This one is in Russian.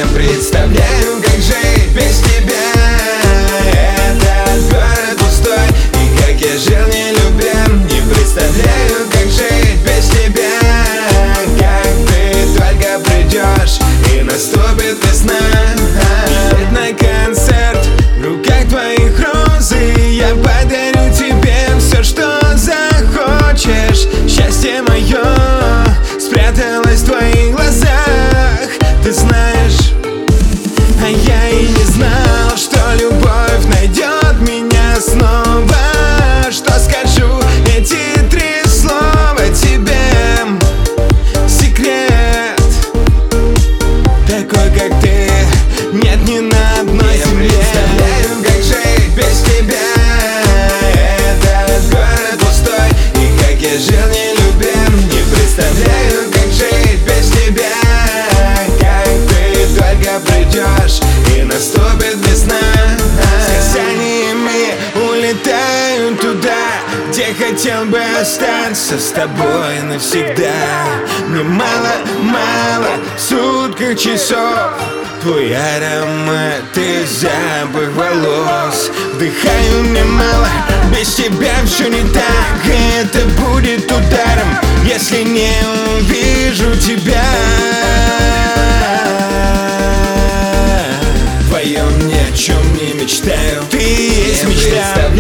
Не представляю, как жить без тебя. Этот город пустой, и как я жил не любя. Не представляю, как жить без тебя. Как ты только придешь, и наступит весна. Билет на концерт, в руках твоих розы. Я подарю тебе все, что захочешь. Счастье мое спряталось в твоих глазах, ты знаешь. А я и не знал, что любовь найдет меня снова. Что скажу эти 3 слова тебе? Секрет такой, как ты, нет ни на одной земле. Не представляю, как жить без тебя. Этот город пустой, и как я жил не любя. Не представляю, как жить без тебя. Как ты только придешь, и наступит весна. Сияниями улетаю туда, где хотел бы остаться с тобой навсегда. Мне мало в сутках часов твой аромат и запах волос. Вдыхаю мне мало, без тебя все не так. И это будет ударом, если не увижу тебя. Вдвоем ни о чем не мечтаю, ты есть мечта.